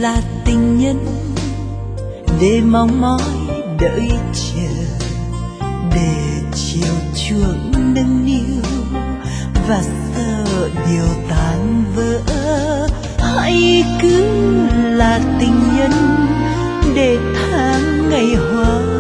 là tình nhân để mong mỏi đợi chờ, để chiều chuộng nâng niu và sợ điều tan vỡ. Hãy cứ là tình nhân để tháng ngày hoa